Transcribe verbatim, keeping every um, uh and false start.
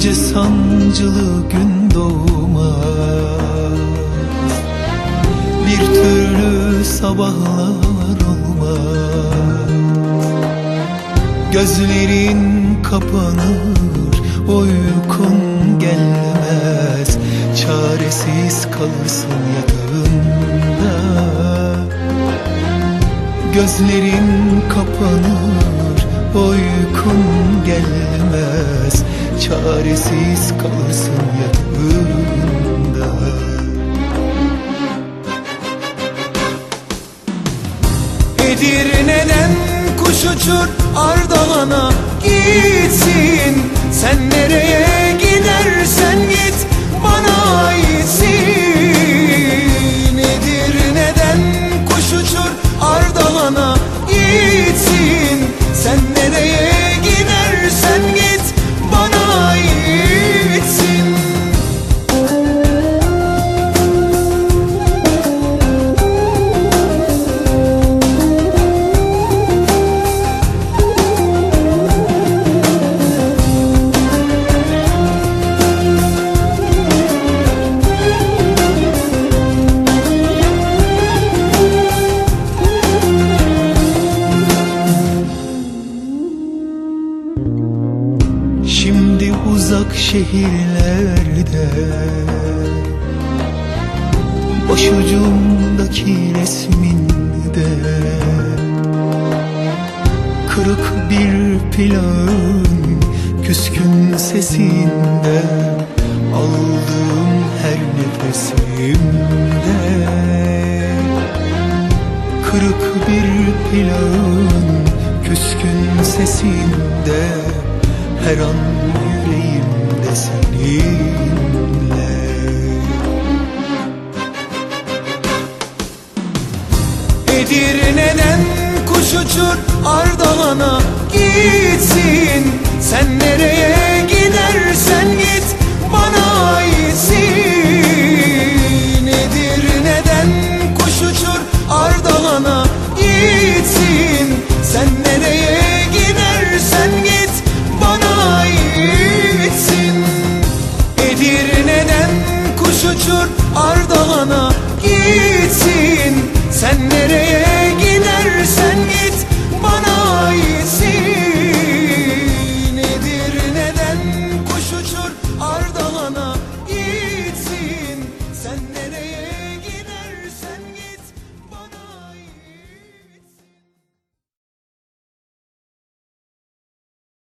gece sancılı gün doğmaz, bir türlü sabahlar olmaz. Gözlerin kapanır, uykun gelmez, çaresiz kalırsın yatağında. Gözlerin kapanır, uykun gelmez, çaresiz kalırsın yatağında. Edirne'den kuş uçur Ardahan'a gitsin, sen nereye gidersen git bana aitsin. Edirne'den kuş uçur Ardahan'a gitsin, sen nereye gidersen git bana aitsin. Şimdi uzak şehirlerde başucumdaki resminde kırık bir plağın küskün sesinde, aldığım her nefesimde kırık bir plağın küskün sesinde, her an yüreğimde seninle. Edirne'den kuş uçur Ardahan'a gitsin, sen nereye gidersen git bana aitsin.